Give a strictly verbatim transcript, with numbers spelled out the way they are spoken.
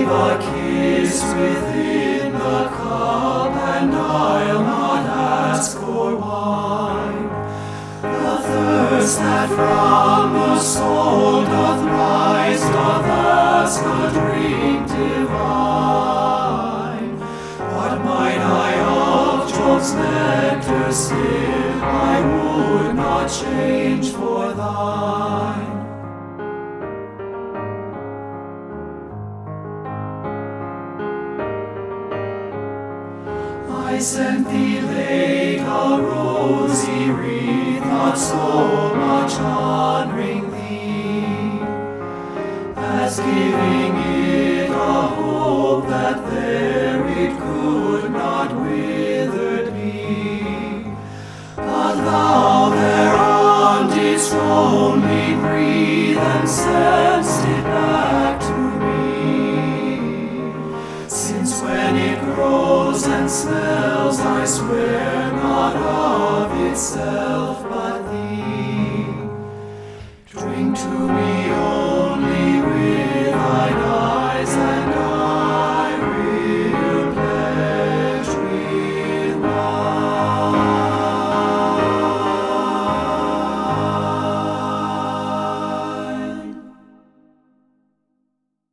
gave a kiss within the cup, and I'll not ask for wine. The thirst that from the soul doth rise doth ask a drink divine. What might I of Jove's nectar sip, I would not change for thine. I sent thee late a rosy wreath, not so much honoring thee, as giving it a hope that there it could not withered be. But thou thereon didst only breathe, and send'st it back to me. Since when it grows and smells, I swear not of itself, but